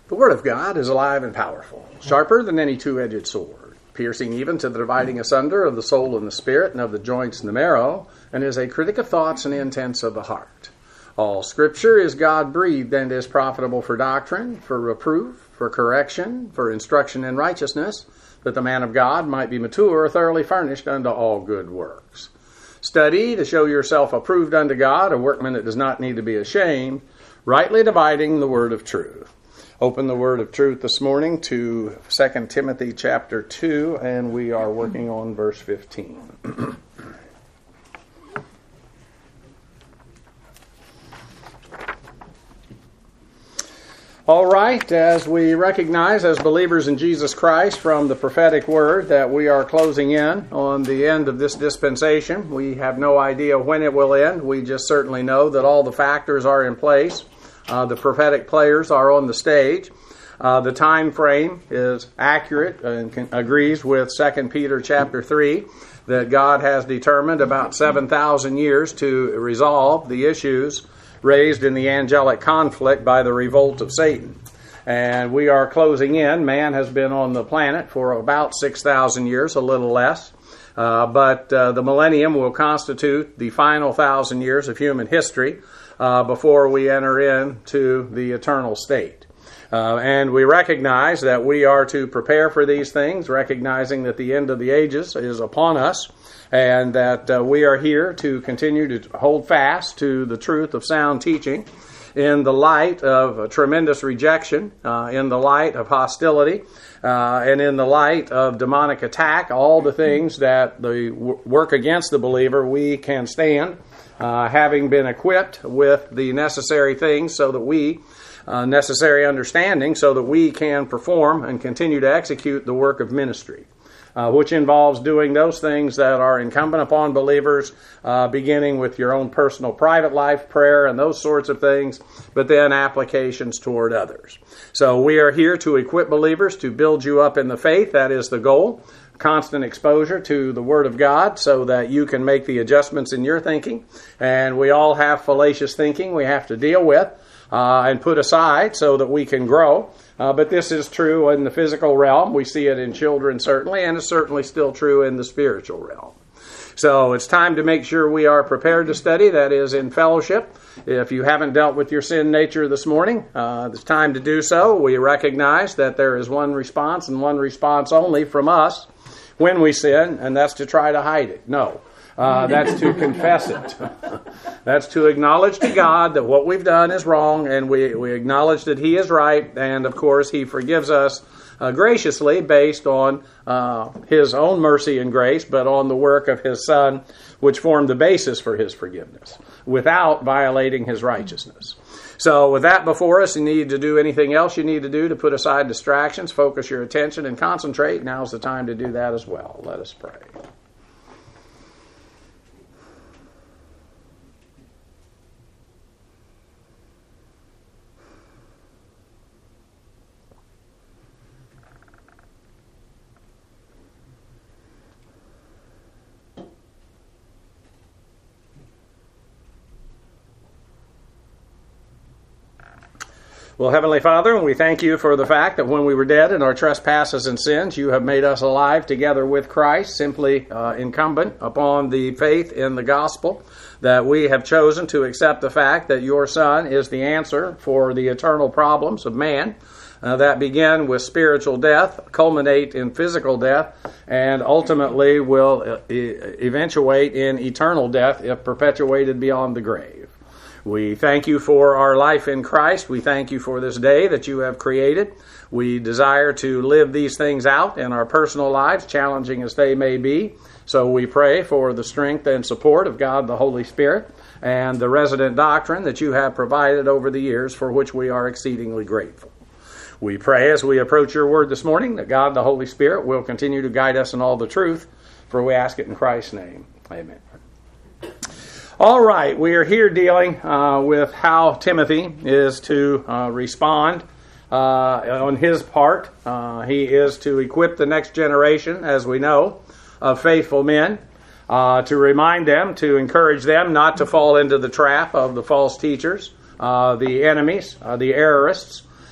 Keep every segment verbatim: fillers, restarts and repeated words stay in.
The Word of God is alive and powerful, sharper than any two-edged sword, piercing even to the dividing asunder of the soul and the spirit and of the joints and the marrow, and is a critic of thoughts and intents of the heart. All Scripture is God-breathed and is profitable for doctrine, for reproof, for correction, for instruction in righteousness, that the man of God might be mature, thoroughly furnished unto all good works. Study to show yourself approved unto God, a workman that does not need to be ashamed, rightly dividing the word of truth. Open the word of truth this morning to Second Timothy chapter two, and we are working on verse fifteen. All right, as we recognize as believers in Jesus Christ from the prophetic word that we are closing in on the end of this dispensation. We have no idea when it will end. We just certainly know that all the factors are in place. Uh, the prophetic players are on the stage. Uh, the time frame is accurate and can, agrees with Second Peter chapter three that God has determined about seven thousand years to resolve the issues raised in the angelic conflict by the revolt of Satan. And we are closing in. Man has been on the planet for about six thousand years, a little less. Uh, but uh, the millennium will constitute the final thousand years of human history uh, before we enter into the eternal state. Uh, and we recognize that we are to prepare for these things, recognizing that the end of the ages is upon us, and that uh, we are here to continue to hold fast to the truth of sound teaching in the light of a tremendous rejection, uh, in the light of hostility, uh, and in the light of demonic attack, all the things that the w- work against the believer, we can stand, uh, having been equipped with the necessary things so that we, uh, necessary understanding, so that we can perform and continue to execute the work of ministry. Uh, which involves doing those things that are incumbent upon believers, uh, beginning with your own personal private life, prayer, and those sorts of things, but then applications toward others. So we are here to equip believers to build you up in the faith. That is the goal. Constant exposure to the Word of God so that you can make the adjustments in your thinking. And we all have fallacious thinking we have to deal with uh, and put aside so that we can grow. Uh, but this is true in the physical realm. We see it in children certainly, and it's certainly still true in the spiritual realm. So it's time to make sure we are prepared to study, that is in fellowship. If you haven't dealt with your sin nature this morning, uh, it's time to do so. We recognize that there is one response and one response only from us when we sin, and that's to try to hide it. No. Uh, that's to confess it. That's to acknowledge to God that what we've done is wrong, and we, we acknowledge that He is right, and of course He forgives us uh, graciously based on uh, His own mercy and grace, but on the work of His Son, which formed the basis for His forgiveness, without violating His righteousness. So with that before us, you need to do anything else you need to do to put aside distractions, focus your attention, and concentrate. Now's the time to do that as well. Let us pray. Well, Heavenly Father, we thank you for the fact that when we were dead in our trespasses and sins, you have made us alive together with Christ, simply uh, incumbent upon the faith in the gospel, that we have chosen to accept the fact that your Son is the answer for the eternal problems of man, uh, that begin with spiritual death, culminate in physical death, and ultimately will uh, eventuate in eternal death if perpetuated beyond the grave. We thank you for our life in Christ. We thank you for this day that you have created. We desire to live these things out in our personal lives, challenging as they may be. So we pray for the strength and support of God the Holy Spirit and the resident doctrine that you have provided over the years, for which we are exceedingly grateful. We pray as we approach your word this morning that God the Holy Spirit will continue to guide us in all the truth, for we ask it in Christ's name. Amen. All right, we are here dealing uh, with how Timothy is to uh, respond uh, on his part. Uh, he is to equip the next generation, as we know, of faithful men, uh, to remind them, to encourage them not to fall into the trap of the false teachers, uh, the enemies, uh, the errorists,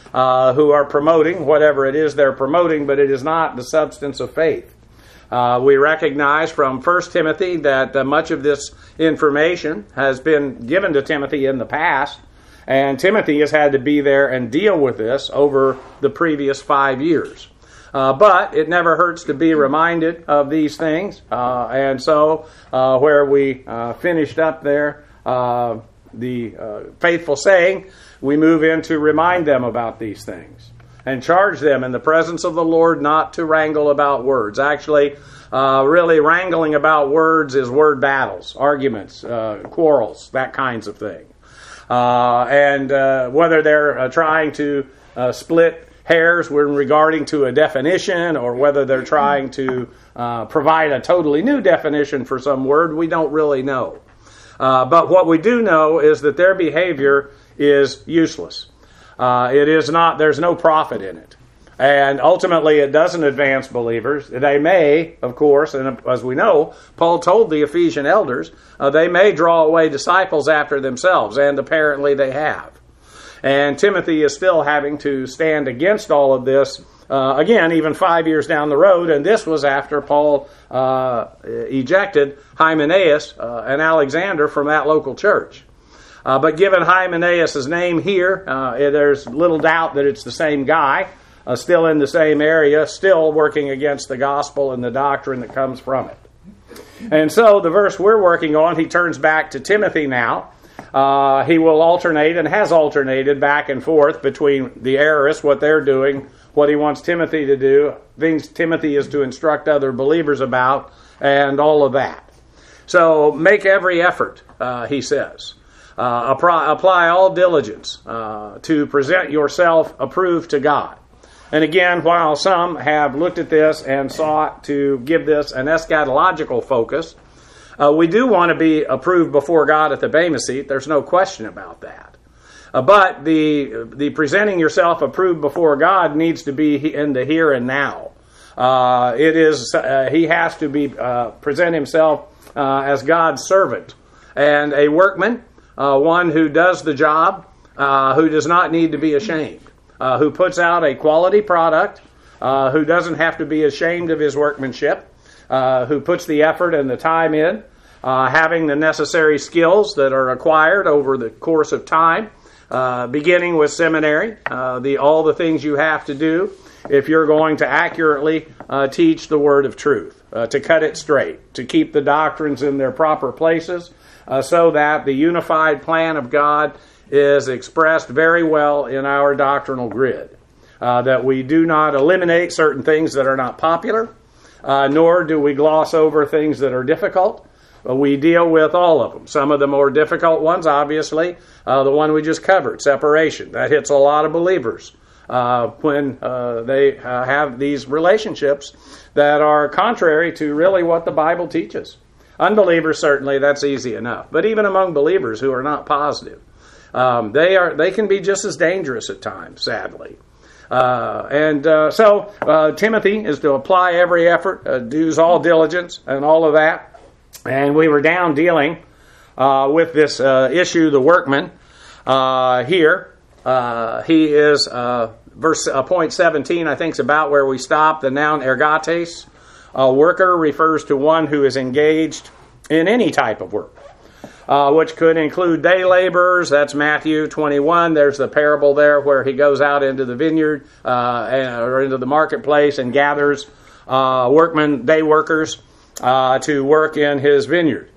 uh, who are promoting whatever it is they're promoting, but it is not the substance of faith. Uh, we recognize from First Timothy that uh, much of this information has been given to Timothy in the past, and Timothy has had to be there and deal with this over the previous five years. Uh, but it never hurts to be reminded of these things. Uh, and so uh, where we uh, finished up there, uh, the uh, faithful saying, we move in to remind them about these things and charge them in the presence of the Lord not to wrangle about words. Actually, uh, really wrangling about words is word battles, arguments, uh, quarrels, that kinds of thing. Uh, and uh, whether they're uh, trying to uh, split hairs when regarding to a definition, or whether they're trying to uh, provide a totally new definition for some word, we don't really know. Uh, but what we do know is that their behavior is useless. Uh, it is not, there's no profit in it. And ultimately it doesn't advance believers. They may, of course, and as we know, Paul told the Ephesian elders, uh, they may draw away disciples after themselves, and apparently they have. And Timothy is still having to stand against all of this, uh, again, even five years down the road. And this was after Paul uh, ejected Hymenaeus uh, and Alexander from that local church. Uh, but given Hymenaeus' name here, uh, there's little doubt that it's the same guy, uh, still in the same area, still working against the gospel and the doctrine that comes from it. And so the verse we're working on, he turns back to Timothy now. Uh, he will alternate and has alternated back and forth between the errorists, what they're doing, what he wants Timothy to do, things Timothy is to instruct other believers about, and all of that. So make every effort, uh, he says. Uh, apply, apply all diligence uh, to present yourself approved to God. And again, while some have looked at this and sought to give this an eschatological focus, Uh, we do want to be approved before God at the Bema seat. There's no question about that. Uh, but the the presenting yourself approved before God needs to be in the here and now. Uh, it is uh, he has to be uh, present himself uh, as God's servant and a workman, uh, one who does the job, uh, who does not need to be ashamed, uh, who puts out a quality product, uh, who doesn't have to be ashamed of his workmanship. Uh, who puts the effort and the time in, uh, having the necessary skills that are acquired over the course of time, uh, beginning with seminary, uh, the all the things you have to do if you're going to accurately uh, teach the word of truth, uh, to cut it straight, to keep the doctrines in their proper places, uh, so that the unified plan of God is expressed very well in our doctrinal grid, uh, that we do not eliminate certain things that are not popular, Uh, nor do we gloss over things that are difficult. Uh, we deal with all of them. Some of the more difficult ones, obviously, uh, the one we just covered, separation. That hits a lot of believers uh, when uh, they uh, have these relationships that are contrary to really what the Bible teaches. Unbelievers, certainly, that's easy enough. But even among believers who are not positive, um, they are they can be just as dangerous at times, sadly. Uh, and uh, so uh, Timothy is to apply every effort, uh, do's all diligence, and all of that. And we were down dealing uh, with this uh, issue, the workman. Uh, here, uh, he is, uh, verse uh, point seventeen, I think, is about where we stopped. The noun ergates, a worker, refers to one who is engaged in any type of work. Uh, which could include day laborers. That's Matthew twenty-one. There's the parable there where he goes out into the vineyard uh, and, or into the marketplace and gathers uh, workmen, day workers, uh, to work in his vineyard.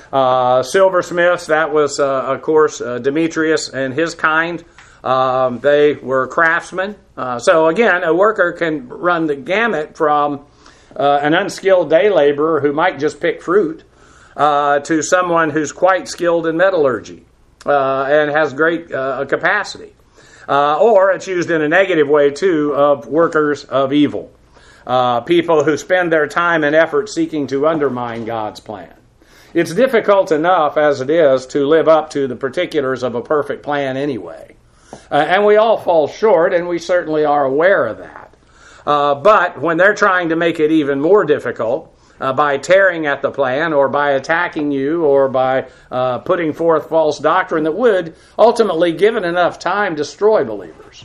Uh, silversmiths, that was, uh, of course, uh, Demetrius and his kind. Um, they were craftsmen. Uh, so again, a worker can run the gamut from uh, an unskilled day laborer who might just pick fruit, Uh, to someone who's quite skilled in metallurgy uh, and has great uh, capacity. Uh, or it's used in a negative way, too, of workers of evil. Uh, people who spend their time and effort seeking to undermine God's plan. It's difficult enough as it is to live up to the particulars of a perfect plan anyway. Uh, and we all fall short, and we certainly are aware of that. Uh, but when they're trying to make it even more difficult, Uh, by tearing at the plan or by attacking you or by uh, putting forth false doctrine that would ultimately, given enough time, destroy believers.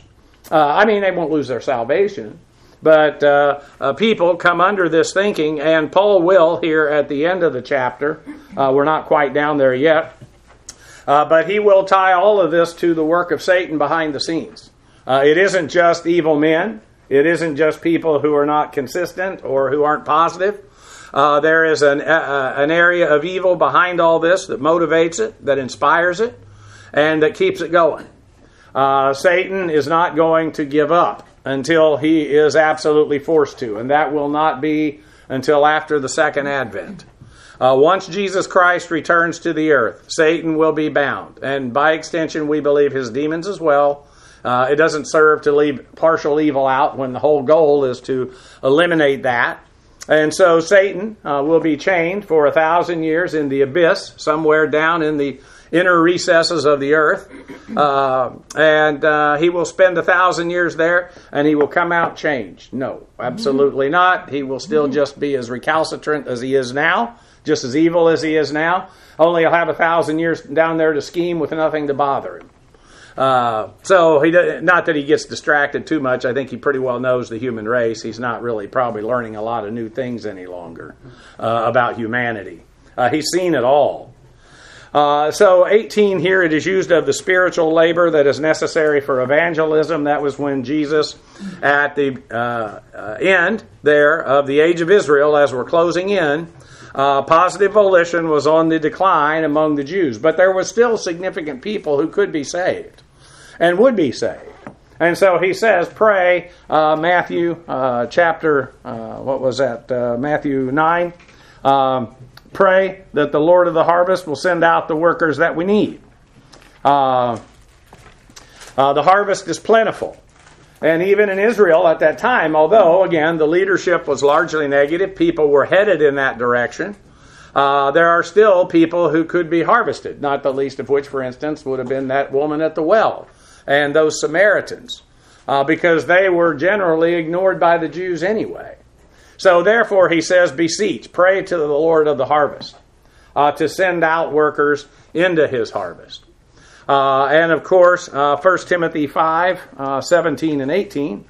Uh, I mean, they won't lose their salvation. But uh, uh, people come under this thinking, and Paul will here at the end of the chapter. Uh, we're not quite down there yet. Uh, but he will tie all of this to the work of Satan behind the scenes. Uh, it isn't just evil men. It isn't just people who are not consistent or who aren't positive. Uh, there is an, uh, an area of evil behind all this that motivates it, that inspires it, and that keeps it going. Uh, Satan is not going to give up until he is absolutely forced to, and that will not be until after the second advent. Uh, once Jesus Christ returns to the earth, Satan will be bound, and by extension we believe his demons as well. Uh, it doesn't serve to leave partial evil out when the whole goal is to eliminate that. And so Satan uh, will be chained for a thousand years in the abyss, somewhere down in the inner recesses of the earth. Uh, and uh, he will spend a thousand years there, and he will come out changed. No, absolutely not. He will still just be as recalcitrant as he is now, just as evil as he is now. Only he'll have a thousand years down there to scheme with nothing to bother him. Uh, so, he not that he gets distracted too much. I think he pretty well knows the human race. He's not really probably learning a lot of new things any longer uh, about humanity. Uh, he's seen it all. Uh, so, eighteen here, it is used of the spiritual labor that is necessary for evangelism. That was when Jesus, at the uh, uh, end there of the age of Israel, as we're closing in, Uh, positive volition was on the decline among the Jews. But there were still significant people who could be saved and would be saved. And so he says, pray, uh, Matthew uh, chapter, uh, what was that, uh, Matthew nine. Um, pray that the Lord of the harvest will send out the workers that we need. Uh, uh, the harvest is plentiful. And even in Israel at that time, although, again, the leadership was largely negative, people were headed in that direction, uh, there are still people who could be harvested, not the least of which, for instance, would have been that woman at the well and those Samaritans, uh, because they were generally ignored by the Jews anyway. So therefore, he says, beseech, pray to the Lord of the harvest uh, to send out workers into his harvest. Uh, and of course, uh, First Timothy five, uh, seventeen and eighteen.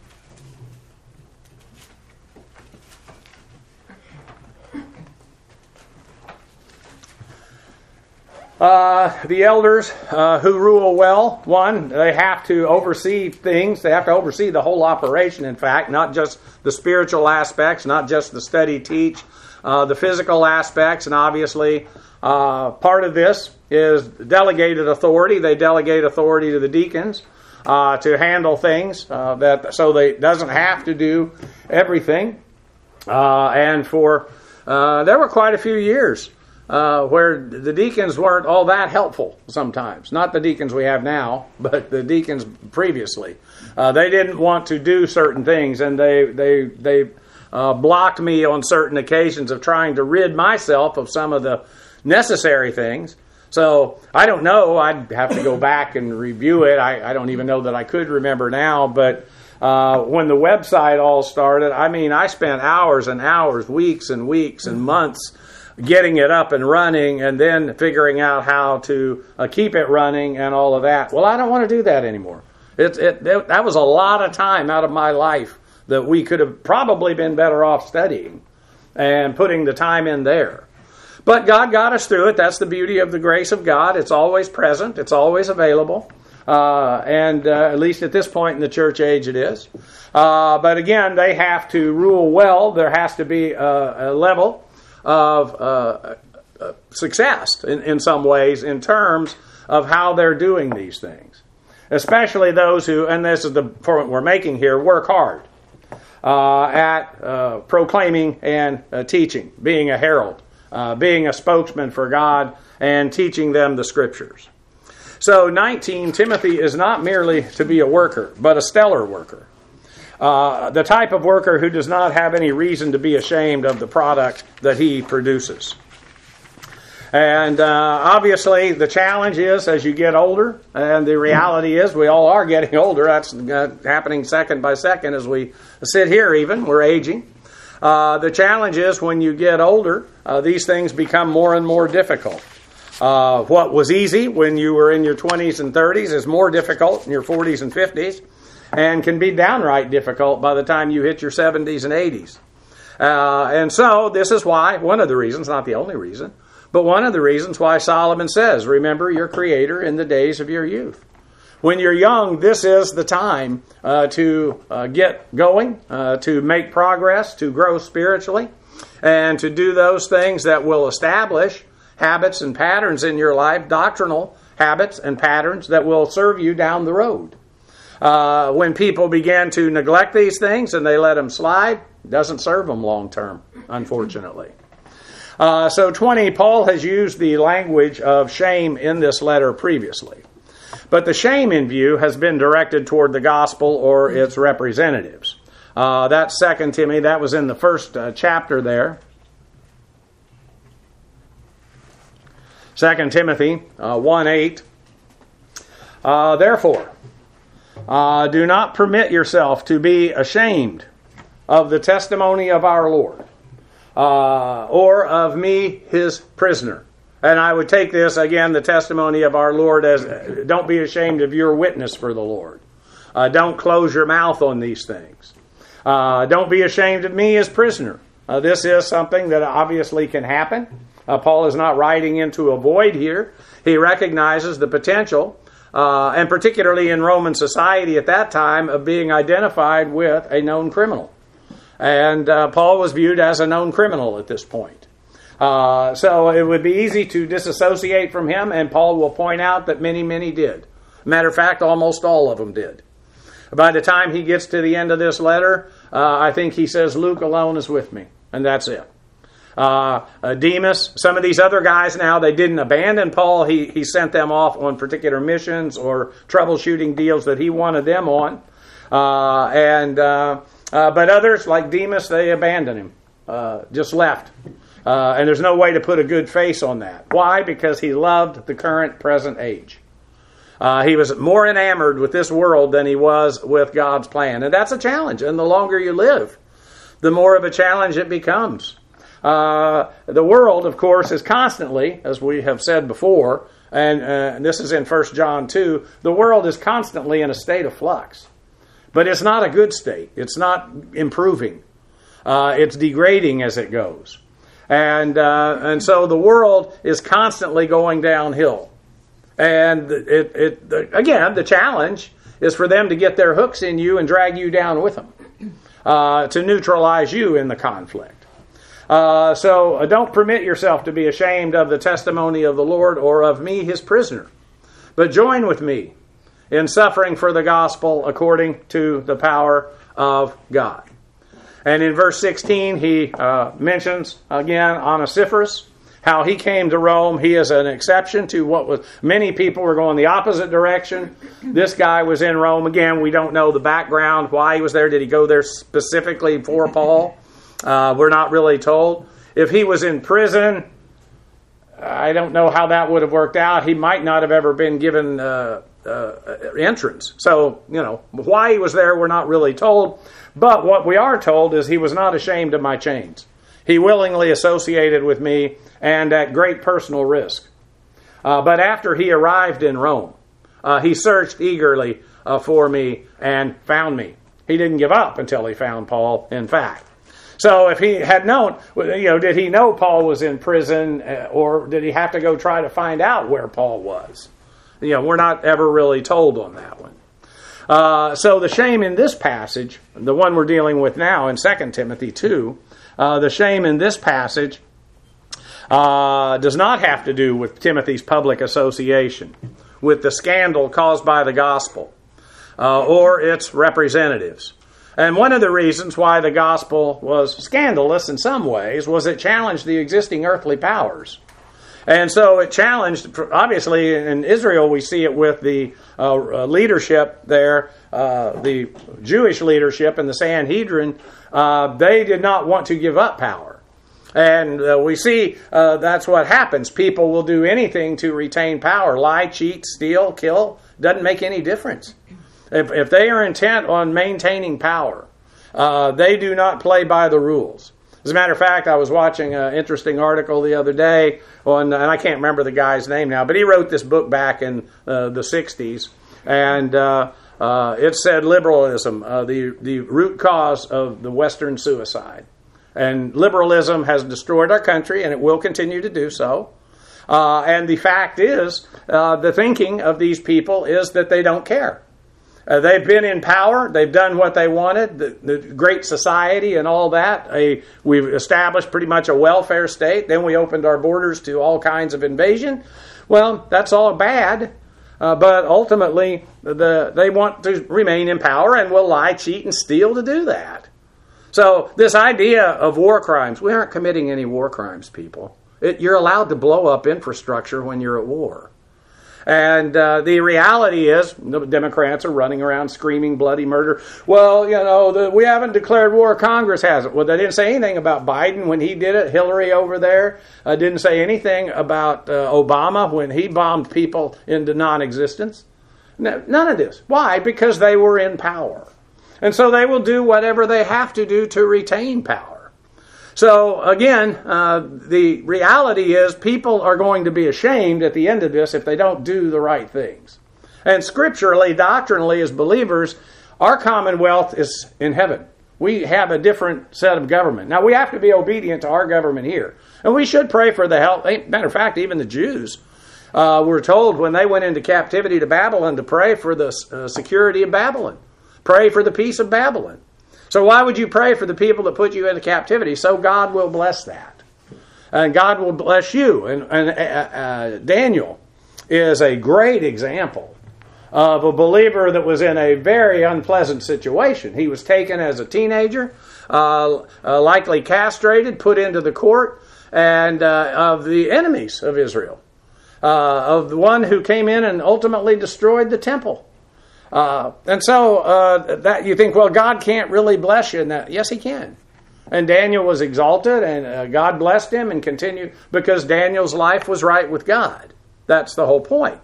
Uh, the elders uh, who rule well, one, they have to oversee things. They have to oversee the whole operation, in fact, not just the spiritual aspects, not just the study, teach, uh, the physical aspects, and obviously uh, part of this is delegated authority. They delegate authority to the deacons uh, to handle things uh, that so they doesn't have to do everything. Uh, and for uh, there were quite a few years uh, where the deacons weren't all that helpful sometimes. Not the deacons we have now, but the deacons previously. Uh, they didn't want to do certain things, and they they they uh, blocked me on certain occasions of trying to rid myself of some of the necessary things. So I don't know. I'd have to go back and review it. I, I don't even know that I could remember now. But uh, when the website all started, I mean, I spent hours and hours, weeks and weeks and months getting it up and running, and then figuring out how to uh, keep it running and all of that. Well, I don't want to do that anymore. It, it, it, that was a lot of time out of my life that we could have probably been better off studying and putting the time in there. But God got us through it. That's the beauty of the grace of God. It's always present. It's always available. Uh, and uh, at least at this point in the church age it is. Uh, but again, they have to rule well. There has to be a, a level of uh, uh, success in, in some ways in terms of how they're doing these things. Especially those who, and this is the point we're making here, work hard uh, at uh, proclaiming and uh, teaching, being a herald. Uh, being a spokesman for God and teaching them the Scriptures. So nineteen, Timothy is not merely to be a worker, but a stellar worker. Uh, the type of worker who does not have any reason to be ashamed of the product that he produces. And uh, obviously the challenge is as you get older, and the reality is we all are getting older. That's uh, happening second by second as we sit here even. We're aging. Uh, the challenge is when you get older, uh, these things become more and more difficult. Uh, what was easy when you were in your twenties and thirties is more difficult in your forties and fifties. and can be downright difficult by the time you hit your seventies and eighties. Uh, and so this is why, one of the reasons, not the only reason, but one of the reasons why Solomon says, remember your Creator in the days of your youth. When you're young, this is the time uh, to uh, get going, uh, to make progress, to grow spiritually, and to do those things that will establish habits and patterns in your life, doctrinal habits and patterns that will serve you down the road. Uh, when people begin to neglect these things and they let them slide, it doesn't serve them long term, unfortunately. Uh, so twenty, Paul has used the language of shame in this letter previously. But the shame in view has been directed toward the gospel or its representatives. Uh, that's Second Timothy. That was in the first uh, chapter there. Second Timothy uh, one eight. Uh, Therefore, uh, do not permit yourself to be ashamed of the testimony of our Lord, uh, or of me, his prisoner. And I would take this, again, the testimony of our Lord as, don't be ashamed of your witness for the Lord. Uh, don't close your mouth on these things. Uh, don't be ashamed of me as prisoner. Uh, this is something that obviously can happen. Uh, Paul is not writing into a void here. He recognizes the potential, uh, and particularly in Roman society at that time, of being identified with a known criminal. And uh, Paul was viewed as a known criminal at this point. Uh, so it would be easy to disassociate from him, and Paul will point out that many, many did. Matter of fact, almost all of them did. By the time he gets to the end of this letter, uh, I think he says, Luke alone is with me, and that's it. Uh, uh, Demas, some of these other guys now, they didn't abandon Paul. He, he sent them off on particular missions or troubleshooting deals that he wanted them on. Uh, and uh, uh, But others, like Demas, they abandoned him, uh, just left. Uh, and there's no way to put a good face on that. Why? Because he loved the current, present age. Uh, he was more enamored with this world than he was with God's plan. And that's a challenge. And the longer you live, the more of a challenge it becomes. Uh, the world, of course, is constantly, as we have said before, and, uh, and this is in First John two, the world is constantly in a state of flux. But it's not a good state. It's not improving. Uh, it's degrading as it goes. And uh, and so the world is constantly going downhill. And it, it the, again, the challenge is for them to get their hooks in you and drag you down with them, uh, to neutralize you in the conflict. Uh, so uh, don't permit yourself to be ashamed of the testimony of the Lord or of me, his prisoner. But join with me in suffering for the gospel according to the power of God. And in verse sixteen, he uh, mentions, again, Onesiphorus, how he came to Rome. He is an exception to what was, many people were going the opposite direction. This guy was in Rome. Again, we don't know the background, why he was there. Did he go there specifically for Paul? Uh, we're not really told. If he was in prison, I don't know how that would have worked out. He might not have ever been given uh, uh, entrance. So, you know, why he was there, we're not really told. But what we are told is he was not ashamed of my chains. He willingly associated with me and at great personal risk. Uh, but after he arrived in Rome, uh, he searched eagerly uh, for me and found me. He didn't give up until he found Paul, in fact. So if he had known, you know, did he know Paul was in prison, uh, or did he have to go try to find out where Paul was? You know, we're not ever really told on that one. Uh, so the shame in this passage, the one we're dealing with now in Second Timothy two, uh, the shame in this passage uh, does not have to do with Timothy's public association, with the scandal caused by the gospel, uh, or its representatives. And one of the reasons why the gospel was scandalous in some ways was it challenged the existing earthly powers. And so it challenged, obviously in Israel we see it with the uh, leadership there, uh, the Jewish leadership and the Sanhedrin. Uh, they did not want to give up power. And uh, we see uh, that's what happens. People will do anything to retain power. Lie, cheat, steal, kill. Doesn't make any difference. If, if they are intent on maintaining power, uh, they do not play by the rules. As a matter of fact, I was watching an interesting article the other day on, and I can't remember the guy's name now, but he wrote this book back in uh, the sixties. And uh, Uh, it said liberalism, uh, the, the root cause of the Western suicide. And liberalism has destroyed our country, and it will continue to do so. Uh, and the fact is, uh, the thinking of these people is that they don't care. Uh, they've been in power. They've done what they wanted. The, the great society and all that. A, we've established pretty much a welfare state. Then we opened our borders to all kinds of invasion. Well, that's all bad. Uh, but ultimately, the, they want to remain in power and will lie, cheat, and steal to do that. So this idea of war crimes, we aren't committing any war crimes, people. It, you're allowed to blow up infrastructure when you're at war. And uh, the reality is, the Democrats are running around screaming bloody murder. Well, you know, the, we haven't declared war. Congress hasn't. Well, they didn't say anything about Biden when he did it. Hillary over there uh, didn't say anything about uh, Obama when he bombed people into non-existence. No, none of this. Why? Because they were in power. And so they will do whatever they have to do to retain power. So, again, uh, the reality is people are going to be ashamed at the end of this if they don't do the right things. And scripturally, doctrinally, as believers, our commonwealth is in heaven. We have a different set of government. Now, we have to be obedient to our government here. And we should pray for the health. Matter of fact, even the Jews uh, were told when they went into captivity to Babylon to pray for the uh, security of Babylon. Pray for the peace of Babylon. So why would you pray for the people that put you into captivity? So God will bless that. And God will bless you. And, and uh, uh, Daniel is a great example of a believer that was in a very unpleasant situation. He was taken as a teenager, uh, uh, likely castrated, put into the court, and uh, of the enemies of Israel. Uh, of the one who came in and ultimately destroyed the temple. Uh, and so uh, that you think, well, God can't really bless you in that. Yes, He can. And Daniel was exalted, and uh, God blessed him and continued because Daniel's life was right with God. That's the whole point.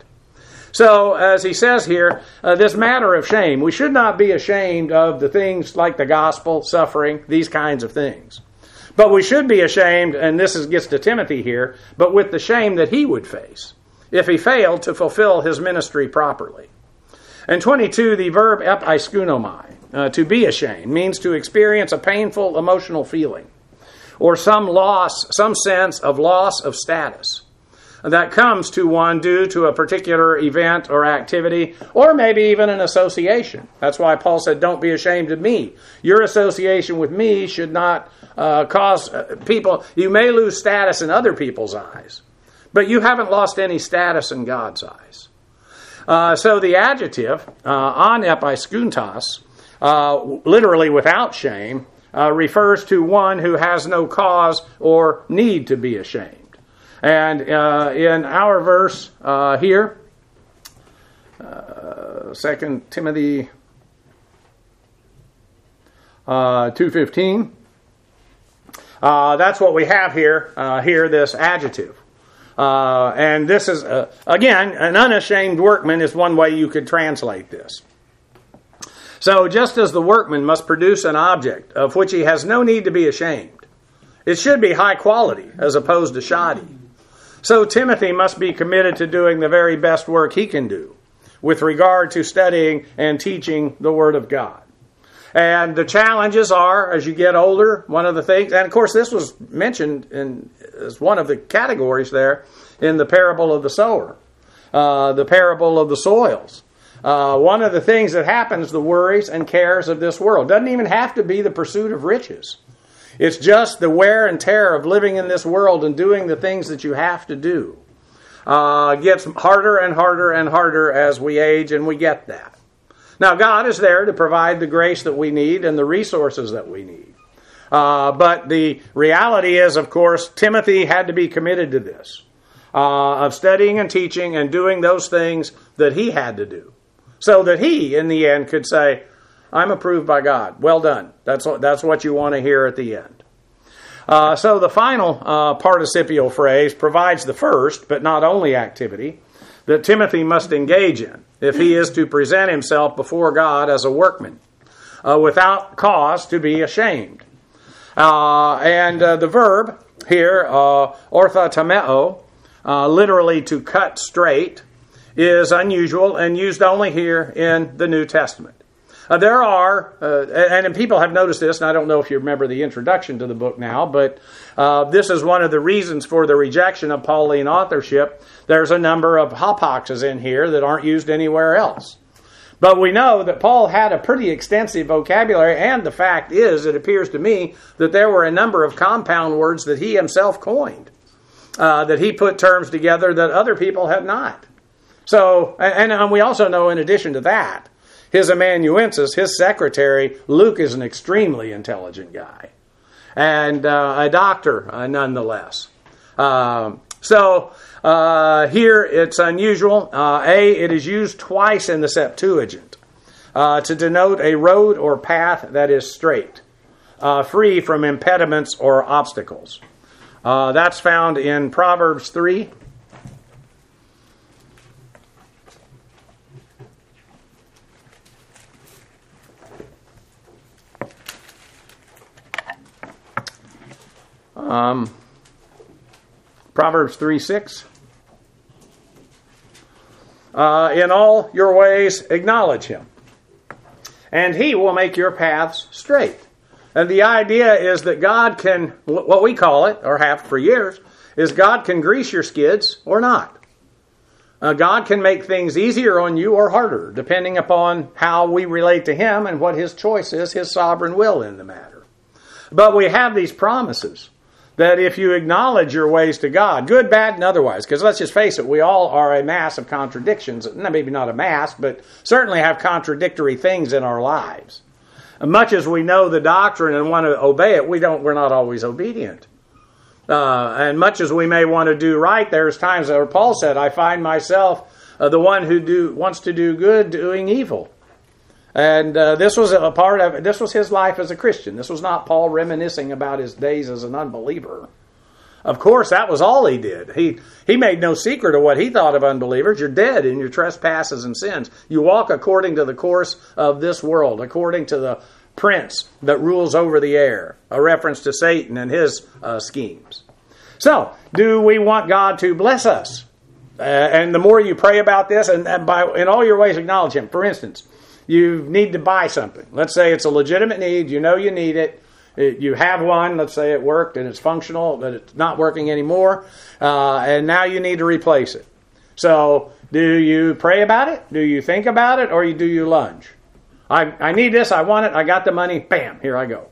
So, as he says here, uh, this matter of shame, we should not be ashamed of the things like the gospel, suffering, these kinds of things. But we should be ashamed, and this is, gets to Timothy here, but with the shame that he would face if he failed to fulfill his ministry properly. And twenty-two, the verb episkunomai, uh, to be ashamed, means to experience a painful emotional feeling or some loss, some sense of loss of status that comes to one due to a particular event or activity or maybe even an association. That's why Paul said, don't be ashamed of me. Your association with me should not uh, cause uh, people, you may lose status in other people's eyes, but you haven't lost any status in God's eyes. Uh, so the adjective, uh, on episkuntos, uh, literally without shame, uh, refers to one who has no cause or need to be ashamed. And uh, in our verse uh, here, uh, Second Timothy uh, two fifteen, uh, that's what we have here, uh, here, this adjective. Uh, and this is, uh, again, an unashamed workman is one way you could translate this. So just as the workman must produce an object of which he has no need to be ashamed, it should be high quality as opposed to shoddy. So Timothy must be committed to doing the very best work he can do with regard to studying and teaching the Word of God. And the challenges are, as you get older, one of the things, and of course this was mentioned in, as one of the categories there in the parable of the sower, uh, the parable of the soils. Uh, one of the things that happens, the worries and cares of this world. Doesn't even have to be the pursuit of riches. It's just the wear and tear of living in this world and doing the things that you have to do. Uh, gets harder and harder and harder as we age, and we get that. Now, God is there to provide the grace that we need and the resources that we need. Uh, but the reality is, of course, Timothy had to be committed to this, uh, of studying and teaching and doing those things that he had to do, so that he, in the end, could say, I'm approved by God. Well done. That's what, that's what you want to hear at the end. Uh, so the final uh, participial phrase provides the first, but not only activity, that Timothy must engage in if he is to present himself before God as a workman, uh, without cause to be ashamed. Uh, and uh, the verb here, uh, orthotameo, uh, literally to cut straight, is unusual and used only here in the New Testament. Uh, there are, uh, and, and people have noticed this, and I don't know if you remember the introduction to the book now, but uh, this is one of the reasons for the rejection of Pauline authorship. There's a number of hapaxes in here that aren't used anywhere else. But we know that Paul had a pretty extensive vocabulary, and the fact is, it appears to me, that there were a number of compound words that he himself coined, uh, that he put terms together that other people have not. So, and, and we also know, in addition to that, his amanuensis, his secretary, Luke, is an extremely intelligent guy, and uh, a doctor uh, nonetheless. Uh, so uh, here it's unusual. Uh, a, it is used twice in the Septuagint uh, to denote a road or path that is straight, uh, free from impediments or obstacles. Uh, that's found in Proverbs three. Um, Proverbs three six. Uh, in all your ways acknowledge him, and he will make your paths straight. And the idea is that God can, what we call it, or have for years, is God can grease your skids or not. Uh, God can make things easier on you or harder, depending upon how we relate to him and what his choice is, his sovereign will in the matter. But we have these promises that if you acknowledge your ways to God, good, bad, and otherwise, because let's just face it, we all are a mass of contradictions. Maybe not a mass, but certainly have contradictory things in our lives. And much as we know the doctrine and want to obey it, we don't, we're not always obedient. Uh, and much as we may want to do right, there's times where Paul said, I find myself uh, the one who do, wants to do good doing evil. And uh, this was a part of, this was his life as a Christian. This was not Paul reminiscing about his days as an unbeliever. Of course, that was all he did. He he made no secret of what he thought of unbelievers. You're dead in your trespasses and sins. You walk according to the course of this world, according to the prince that rules over the air. A reference to Satan and his uh, schemes. So, do we want God to bless us? Uh, and the more you pray about this, and, and by in all your ways acknowledge him. For instance, you need to buy something. Let's say it's a legitimate need. You know you need it. You have one. Let's say it worked and it's functional, but it's not working anymore. Uh, and now you need to replace it. So do you pray about it? Do you think about it? Or do you lunge? I, I need this. I want it. I got the money. Bam, here I go.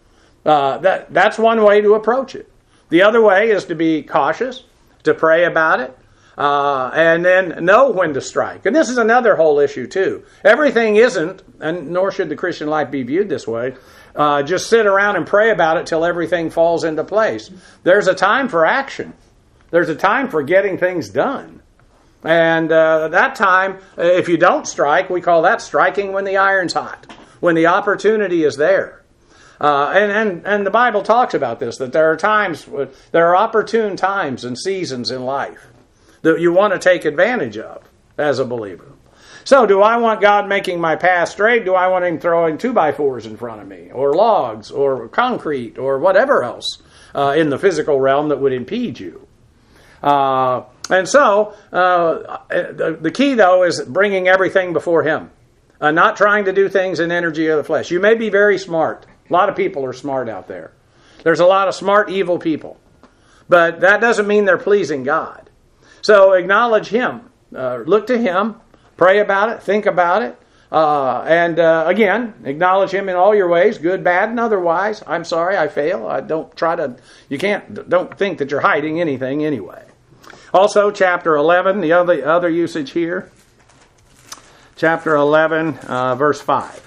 Uh, that That's one way to approach it. The other way is to be cautious, to pray about it. Uh, and then know when to strike. And this is another whole issue too. Everything isn't, and nor should the Christian life be viewed this way, uh, just sit around and pray about it till everything falls into place. There's a time for action. There's a time for getting things done. And uh, that time, if you don't strike, we call that striking when the iron's hot, when the opportunity is there. Uh, and, and, and the Bible talks about this, that there are times, there are opportune times and seasons in life that you want to take advantage of as a believer. So, do I want God making my path straight? Do I want him throwing two by fours in front of me, or logs, or concrete, or whatever else uh, in the physical realm that would impede you? Uh, and so, uh, the, the key, though, is bringing everything before him. Uh, not trying to do things in energy of the flesh. You may be very smart. A lot of people are smart out there. There's a lot of smart, evil people. But that doesn't mean they're pleasing God. So acknowledge him. Uh, look to him. Pray about it. Think about it. Uh, and uh, again, acknowledge him in all your ways, good, bad, and otherwise. I'm sorry, I fail. I don't try to, you can't, don't think that you're hiding anything anyway. Also, chapter eleven, the other, other usage here. Chapter eleven, uh, verse five.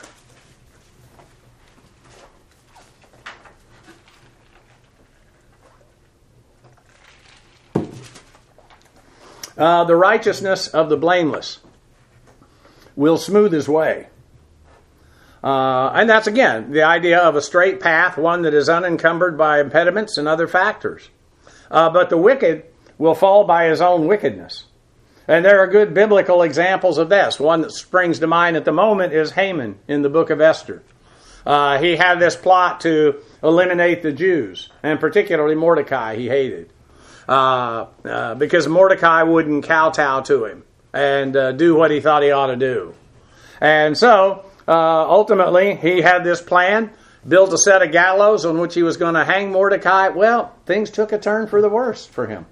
Uh, the righteousness of the blameless will smooth his way. Uh, and that's, again, the idea of a straight path, one that is unencumbered by impediments and other factors. Uh, but the wicked will fall by his own wickedness. And there are good biblical examples of this. One that springs to mind at the moment is Haman in the book of Esther. Uh, he had this plot to eliminate the Jews, and particularly Mordecai he hated. Uh, uh, because Mordecai wouldn't kowtow to him. and uh, do what he thought he ought to do. And so, uh, ultimately, he had this plan, built a set of gallows on which he was going to hang Mordecai. Well, things took a turn for the worse for him.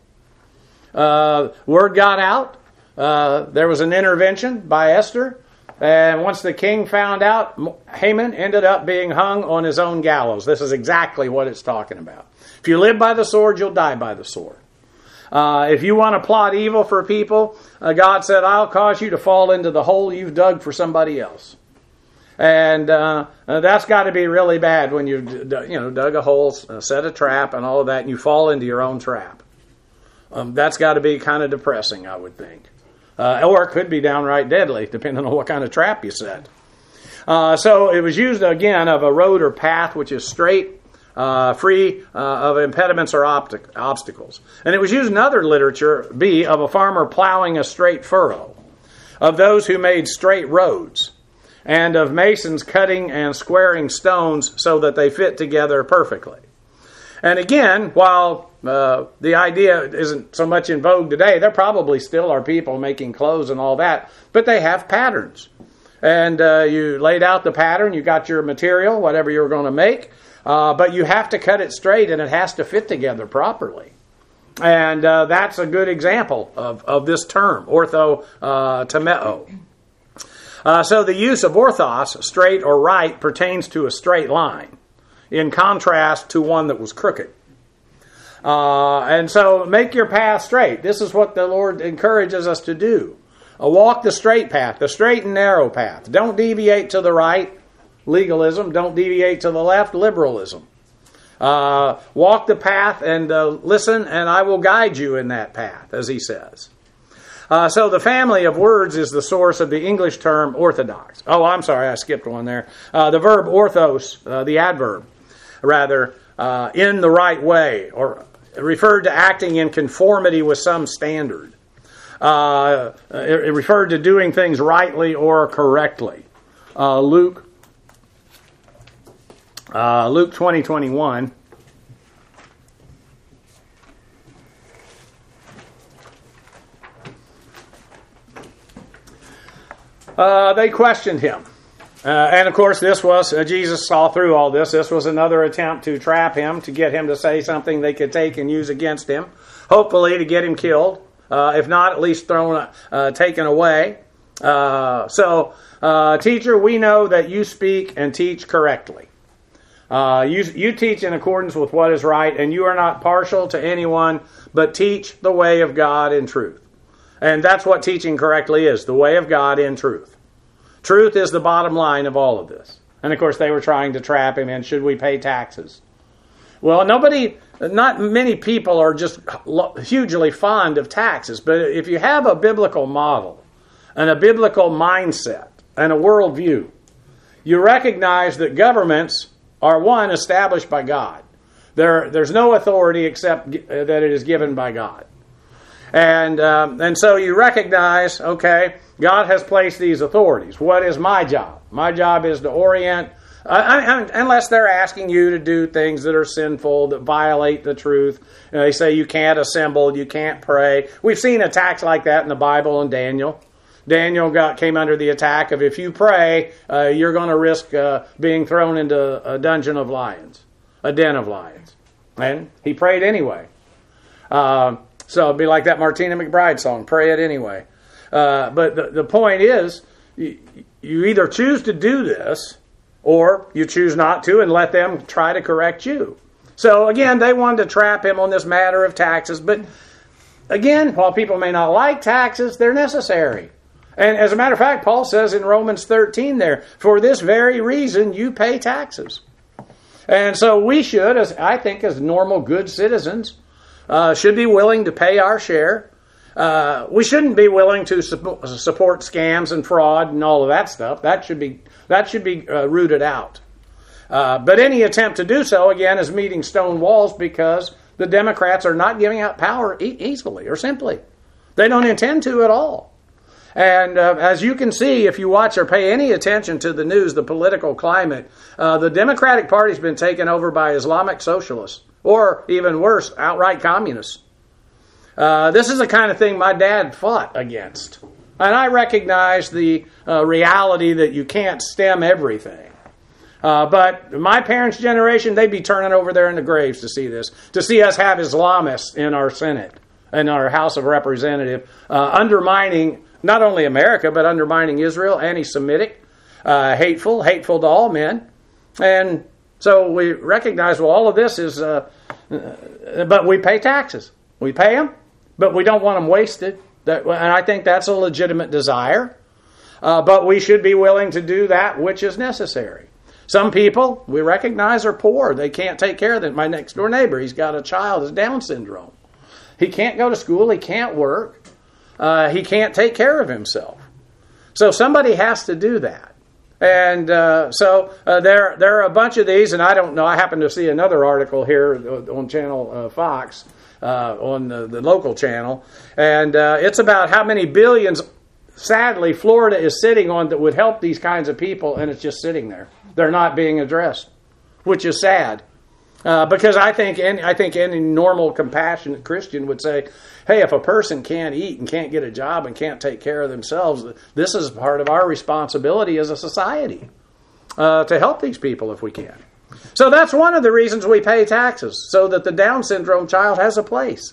Uh, word got out. Uh, there was an intervention by Esther. And once the king found out, Haman ended up being hung on his own gallows. This is exactly what it's talking about. If you live by the sword, you'll die by the sword. Uh, if you want to plot evil for people, uh, God said, I'll cause you to fall into the hole you've dug for somebody else. And uh, uh, that's got to be really bad when you've you know, dug a hole, uh, set a trap, and all of that, and you fall into your own trap. Um, that's got to be kind of depressing, I would think. Uh, or it could be downright deadly, depending on what kind of trap you set. Uh, so it was used, again, of a road or path which is straight, uh, free uh, of impediments or optic- obstacles. And it was used in other literature, B, of a farmer plowing a straight furrow, of those who made straight roads, and of masons cutting and squaring stones so that they fit together perfectly. And again, while uh, the idea isn't so much in vogue today, there probably still are people making clothes and all that, but they have patterns. And uh, you laid out the pattern, you got your material, whatever you're going to make, uh, but you have to cut it straight and it has to fit together properly. And uh, that's a good example of, of this term, ortho uh, tomeo. Uh, so the use of orthos, straight or right, pertains to a straight line, in contrast to one that was crooked. Uh, and so make your path straight. This is what the Lord encourages us to do. Uh, walk the straight path, the straight and narrow path. Don't deviate to the right, legalism. Don't deviate to the left, liberalism. Uh, walk the path and uh, listen, and I will guide you in that path, as he says. Uh, so the family of words is the source of the English term orthodox. Oh, I'm sorry, I skipped one there. Uh, the verb orthos, uh, the adverb, rather, uh, in the right way, or referred to acting in conformity with some standard. Uh, it, it referred to doing things rightly or correctly. Uh, Luke, uh, Luke twenty twenty-one. Uh, they questioned him. Uh, and of course, this was, uh, Jesus saw through all this. This was another attempt to trap him, to get him to say something they could take and use against him. Hopefully to get him killed. Uh, if not, at least thrown, uh, taken away. Uh, so, uh, teacher, we know that you speak and teach correctly. Uh, you, you teach in accordance with what is right, and you are not partial to anyone, but teach the way of God in truth. And that's what teaching correctly is, the way of God in truth. Truth is the bottom line of all of this. And of course they were trying to trap him in, should we pay taxes? Well, nobody, not many people are just hugely fond of taxes. But if you have a biblical model and a biblical mindset and a worldview, you recognize that governments are, one, established by God. There, there's no authority except that it is given by God. And um, and so you recognize, okay, God has placed these authorities. What is my job? My job is to orient, uh, I, I, unless they're asking you to do things that are sinful, that violate the truth. You know, they say you can't assemble, you can't pray. We've seen attacks like that in the Bible and Daniel. Daniel got came under the attack of, if you pray, uh, you're going to risk uh, being thrown into a dungeon of lions, a den of lions. And he prayed anyway. Uh, So it'd be like that Martina McBride song, pray it anyway. Uh, but the, the point is, you, you either choose to do this, or you choose not to and let them try to correct you. So again, they wanted to trap him on this matter of taxes. But again, while people may not like taxes, they're necessary. And as a matter of fact, Paul says in Romans thirteen there, for this very reason you pay taxes. And so we should, as I think as normal good citizens, Uh, should be willing to pay our share. Uh, we shouldn't be willing to su- support scams and fraud and all of that stuff. That should be that should be uh, rooted out. Uh, but any attempt to do so, again, is meeting stone walls, because the Democrats are not giving out power e- easily or simply. They don't intend to at all. And uh, as you can see, if you watch or pay any attention to the news, the political climate, uh, the Democratic Party's been taken over by Islamic socialists. Or, even worse, outright communists. Uh, this is the kind of thing my dad fought against. And I recognize the uh, reality that you can't stem everything. Uh, but my parents' generation, they'd be turning over there in the graves to see this, to see us have Islamists in our Senate, in our House of Representatives, uh, undermining not only America, but undermining Israel, anti-Semitic, uh, hateful, hateful to all men. And so we recognize, well, all of this is, uh, uh, but we pay taxes. We pay them, but we don't want them wasted. That, and I think that's a legitimate desire. Uh, but we should be willing to do that which is necessary. Some people, we recognize, are poor. They can't take care of them. My next door neighbor, he's got a child with Down syndrome. He can't go to school. He can't work. Uh, he can't take care of himself. So somebody has to do that. And uh, so uh, there, there are a bunch of these, and I don't know. I happened to see another article here on Channel uh, Fox, uh, on the, the local channel, and uh, it's about how many billions, sadly, Florida is sitting on that would help these kinds of people, and it's just sitting there. They're not being addressed, which is sad. Uh, because I think any, I think any normal, compassionate Christian would say, hey, if a person can't eat and can't get a job and can't take care of themselves, this is part of our responsibility as a society uh, to help these people if we can. So that's one of the reasons we pay taxes, so that the Down syndrome child has a place.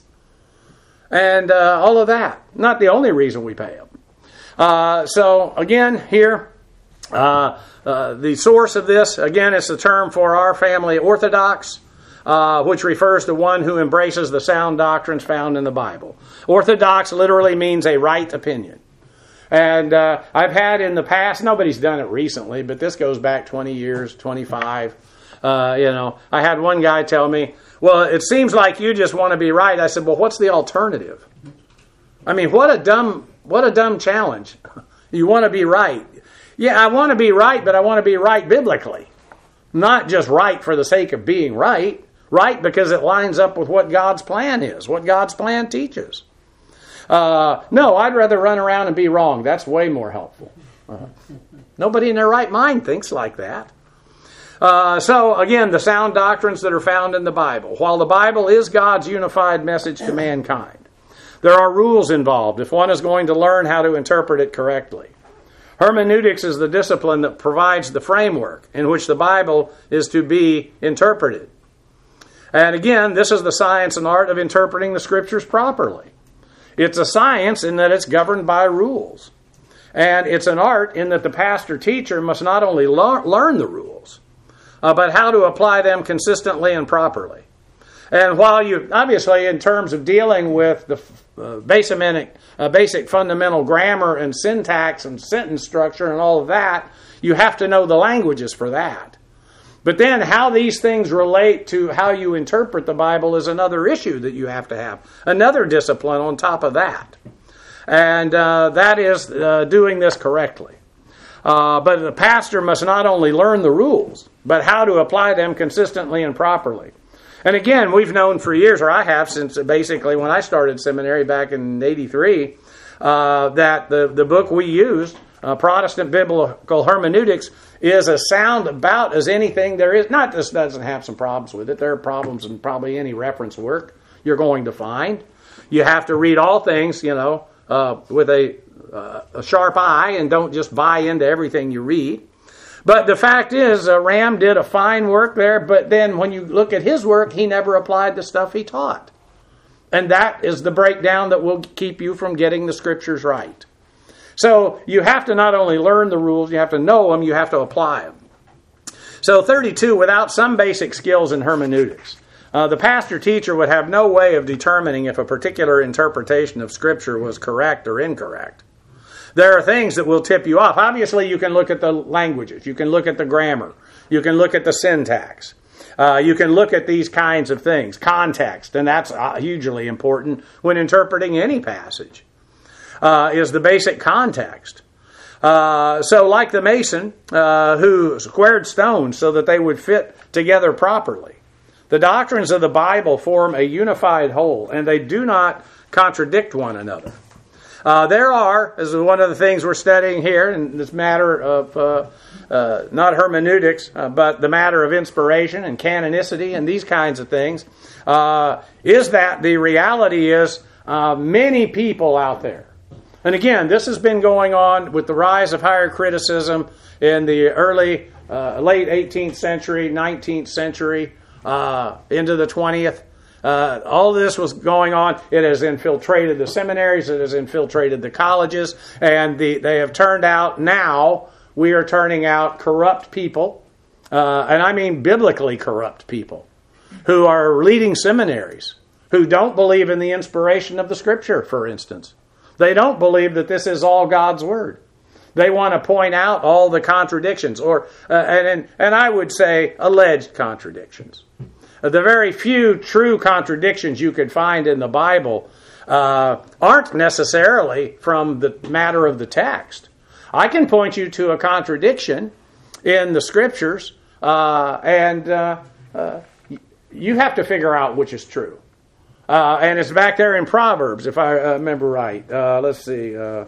And uh, all of that. Not the only reason we pay them. Uh, so again, here, uh, uh, the source of this, again, it's the term for our family, orthodox, uh, which refers to one who embraces the sound doctrines found in the Bible. Orthodox literally means a right opinion. And uh, I've had in the past, nobody's done it recently, but this goes back twenty years, twenty-five. Uh, you know, I had one guy tell me, well, it seems like you just want to be right. I said, well, what's the alternative? I mean, what a dumb, what a dumb challenge. You want to be right. Yeah, I want to be right, but I want to be right biblically. Not just right for the sake of being right. Right because it lines up with what God's plan is, what God's plan teaches. Uh, no, I'd rather run around and be wrong. That's way more helpful. Uh-huh. Nobody in their right mind thinks like that. Uh, so, again, the sound doctrines that are found in the Bible. While the Bible is God's unified message to mankind, there are rules involved if one is going to learn how to interpret it correctly. Hermeneutics is the discipline that provides the framework in which the Bible is to be interpreted. And again, this is the science and art of interpreting the Scriptures properly. It's a science in that it's governed by rules. And it's an art in that the pastor-teacher must not only lear- learn the rules, uh, but how to apply them consistently and properly. And while you, obviously, in terms of dealing with the uh, basic, uh, basic fundamental grammar and syntax and sentence structure and all of that, you have to know the languages for that. But then how these things relate to how you interpret the Bible is another issue that you have to have. Another discipline on top of that. And uh, that is uh, doing this correctly. Uh, but the pastor must not only learn the rules, but how to apply them consistently and properly. And again, we've known for years, or I have since basically when I started seminary back in eighty-three, uh, that the, the book we used, uh, Protestant Biblical Hermeneutics, is as sound about as anything there is. Not this doesn't have some problems with it. There are problems in probably any reference work you're going to find. You have to read all things, you know, uh, with a, uh, a sharp eye and don't just buy into everything you read. But the fact is, uh, Ram did a fine work there, but then when you look at his work, he never applied the stuff he taught. And that is the breakdown that will keep you from getting the Scriptures right. So you have to not only learn the rules, you have to know them, you have to apply them. So thirty-two, without some basic skills in hermeneutics, uh, the pastor-teacher would have no way of determining if a particular interpretation of Scripture was correct or incorrect. There are things that will tip you off. Obviously, you can look at the languages. You can look at the grammar. You can look at the syntax. Uh, you can look at these kinds of things. Context, and that's uh, hugely important when interpreting any passage, uh, is the basic context. Uh, so like the mason uh, who squared stones so that they would fit together properly, the doctrines of the Bible form a unified whole, and they do not contradict one another. Uh, there are, as one of the things we're studying here, in this matter of, uh, uh, not hermeneutics, uh, but the matter of inspiration and canonicity and these kinds of things, uh, is that the reality is uh, many people out there And again, this has been going on with the rise of higher criticism in the early, uh, late eighteenth century, nineteenth century, uh, into the twentieth. Uh, all this was going on. It has infiltrated the seminaries. It has infiltrated the colleges. And the, they have turned out, now we are turning out corrupt people. Uh, and I mean biblically corrupt people who are leading seminaries, who don't believe in the inspiration of the Scripture, for instance. They don't believe that this is all God's Word. They want to point out all the contradictions, or uh, and and I would say alleged contradictions. Uh, the very few true contradictions you could find in the Bible uh, aren't necessarily from the matter of the text. I can point you to a contradiction in the Scriptures, uh, and uh, uh, you have to figure out which is true. Uh, and it's back there in Proverbs, if I uh, remember right. Uh, let's see. Uh,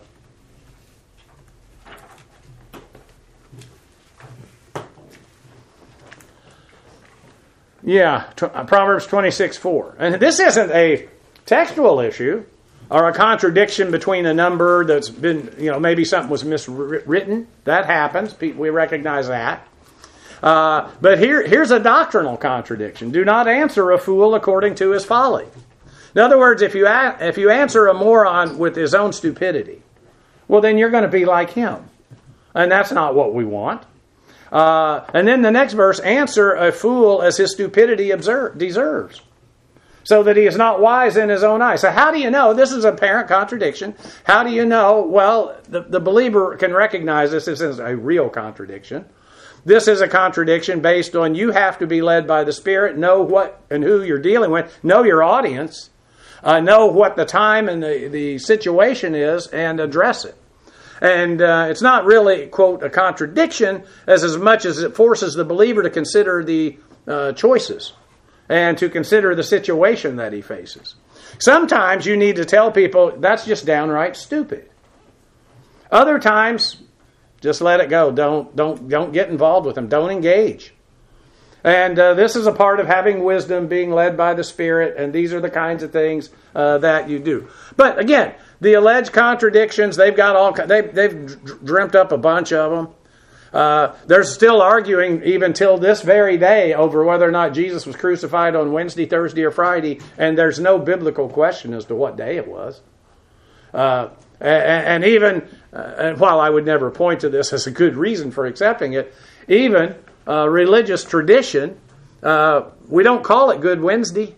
yeah, t- Proverbs twenty-six four. And this isn't a textual issue or a contradiction between a number that's been, you know, maybe something was miswritten. That happens. We recognize that. Uh, but here, here's a doctrinal contradiction. Do not answer a fool according to his folly. In other words, if you a- if you answer a moron with his own stupidity, well, then you're going to be like him. And that's not what we want. Uh, and then the next verse, answer a fool as his stupidity observe, deserves, so that he is not wise in his own eyes. So how do you know? This is an apparent contradiction. How do you know? Well, the, the believer can recognize this. This is a real contradiction. This is a contradiction based on you have to be led by the Spirit, know what and who you're dealing with, know your audience, uh, know what the time and the, the situation is, and address it. And uh, it's not really, quote, a contradiction as, as much as it forces the believer to consider the uh, choices and to consider the situation that he faces. Sometimes you need to tell people that's just downright stupid. Other times, just let it go. Don't don't don't get involved with them. Don't engage. And uh, this is a part of having wisdom, being led by the Spirit, and these are the kinds of things uh, that you do. But again, the alleged contradictions, they've got all they've they've dreamt up a bunch of them. Uh, they're still arguing even till this very day over whether or not Jesus was crucified on Wednesday, Thursday, or Friday, and there's no biblical question as to what day it was. Uh, and, and even, uh, and while I would never point to this as a good reason for accepting it, even uh, religious tradition, uh, we don't call it Good Wednesday.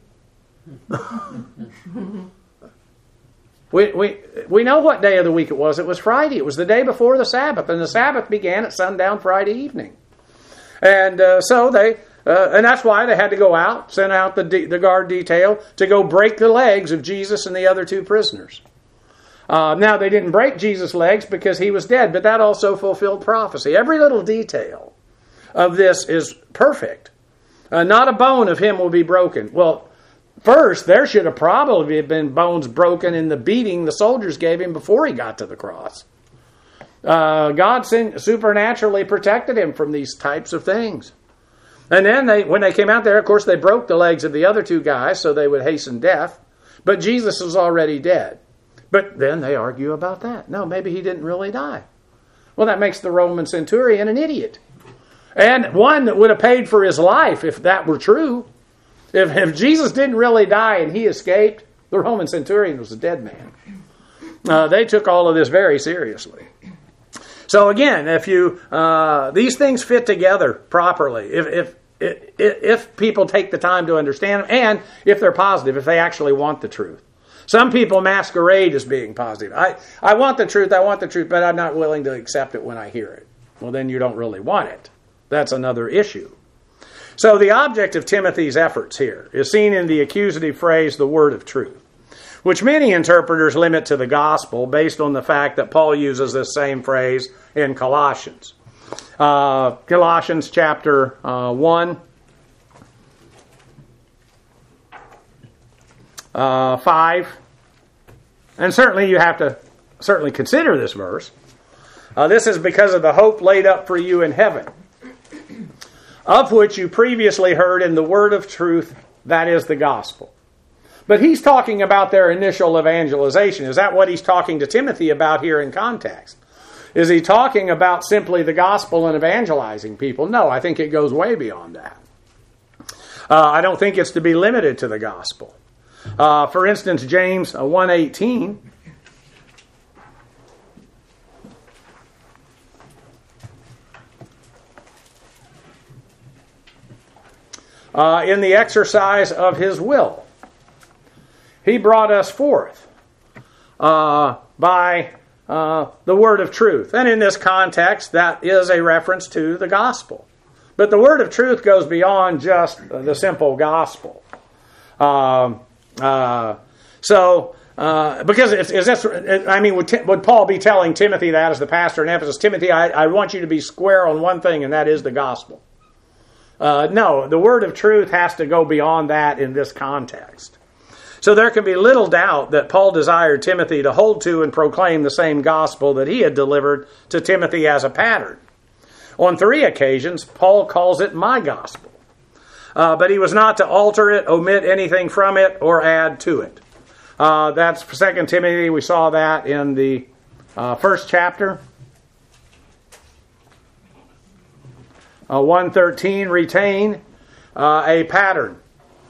We, we we know what day of the week it was. It was Friday. It was the day before the Sabbath, and the Sabbath began at sundown Friday evening. And uh, so they, uh, and that's why they had to go out, send out the de- the guard detail to go break the legs of Jesus and the other two prisoners. Uh, now they didn't break Jesus' legs because he was dead, but that also fulfilled prophecy. Every little detail of this is perfect. Uh, not a bone of him will be broken. Well, first, there should have probably been bones broken in the beating the soldiers gave him before he got to the cross. Uh, God supernaturally protected him from these types of things. And then they, when they came out there, of course, they broke the legs of the other two guys so they would hasten death. But Jesus was already dead. But then they argue about that. No, maybe he didn't really die. Well, that makes the Roman centurion an idiot. And one that would have paid for his life if that were true. If, if Jesus didn't really die and he escaped, the Roman centurion was a dead man. Uh, they took all of this very seriously. So again, if you uh, these things fit together properly, if, if if if people take the time to understand them, and if they're positive, if they actually want the truth. Some people masquerade as being positive. I, I want the truth, I want the truth, but I'm not willing to accept it when I hear it. Well, then you don't really want it. That's another issue. So the object of Timothy's efforts here is seen in the accusative phrase, the word of truth, which many interpreters limit to the gospel based on the fact that Paul uses this same phrase in Colossians. Uh, Colossians chapter uh, one, uh, five, and certainly you have to certainly consider this verse. Uh, this is because of the hope laid up for you in heaven, of which you previously heard in the word of truth, that is the gospel. But he's talking about their initial evangelization. Is that what he's talking to Timothy about here in context? Is he talking about simply the gospel and evangelizing people? No, I think it goes way beyond that. Uh, I don't think it's to be limited to the gospel. Uh, for instance, James one eighteen. Uh, in the exercise of his will, he brought us forth uh, by uh, the word of truth. And in this context, that is a reference to the gospel. But the word of truth goes beyond just the simple gospel. Um, uh, so, uh, because it's, is this, I mean, would, would Paul be telling Timothy that as the pastor in Ephesus? Timothy, I, I want you to be square on one thing, and that is the gospel. Uh, no, the word of truth has to go beyond that in this context. So there can be little doubt that Paul desired Timothy to hold to and proclaim the same gospel that he had delivered to Timothy as a pattern. On three occasions, Paul calls it my gospel. Uh, but he was not to alter it, omit anything from it, or add to it. Uh, that's Second Timothy. We saw that in the uh, first chapter. Uh, one thirteen, retain uh, a pattern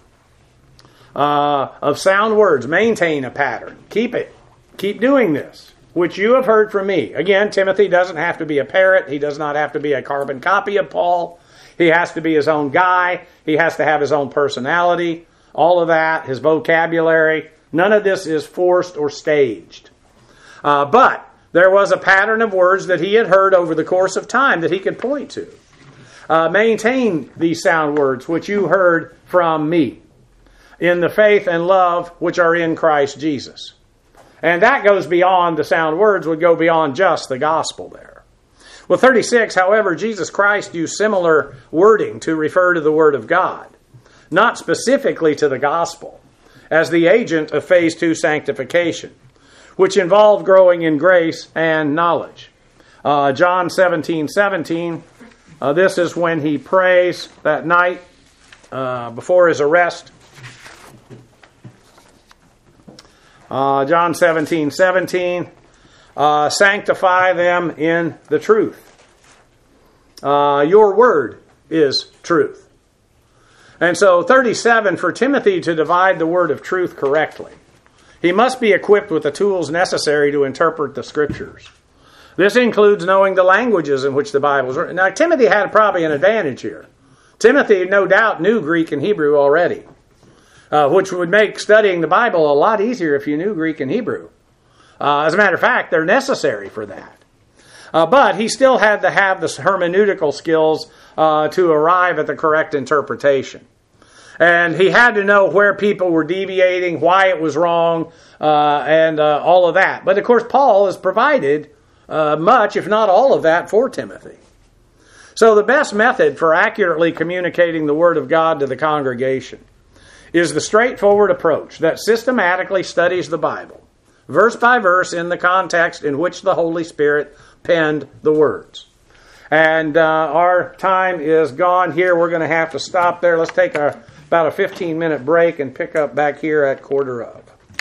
uh, of sound words. Maintain a pattern. Keep it. Keep doing this, which you have heard from me. Again, Timothy doesn't have to be a parrot. He does not have to be a carbon copy of Paul. He has to be his own guy. He has to have his own personality. All of that, his vocabulary. None of this is forced or staged. Uh, but there was a pattern of words that he had heard over the course of time that he could point to. Uh, maintain these sound words which you heard from me in the faith and love which are in Christ Jesus. And that goes beyond, the sound words would go beyond just the gospel there. Well, thirty-six, however, Jesus Christ used similar wording to refer to the Word of God, not specifically to the gospel, as the agent of phase two sanctification, which involved growing in grace and knowledge. Uh, John seventeen seventeen. Uh, this is when he prays that night uh, before his arrest. Uh, John seventeen seventeen. Uh, sanctify them in the truth. Uh, your word is truth. And so thirty-seven, for Timothy to divide the word of truth correctly, he must be equipped with the tools necessary to interpret the Scriptures. This includes knowing the languages in which the Bible is written. Now, Timothy had probably an advantage here. Timothy, no doubt, knew Greek and Hebrew already, uh, which would make studying the Bible a lot easier if you knew Greek and Hebrew. Uh, as a matter of fact, they're necessary for that. Uh, but he still had to have the hermeneutical skills uh, to arrive at the correct interpretation. And he had to know where people were deviating, why it was wrong, uh, and uh, all of that. But of course, Paul has provided Uh, much, if not all of that, for Timothy. So the best method for accurately communicating the Word of God to the congregation is the straightforward approach that systematically studies the Bible, verse by verse, in the context in which the Holy Spirit penned the words. And uh, our time is gone here. We're going to have to stop there. Let's take a, about a fifteen minute break and pick up back here at quarter of.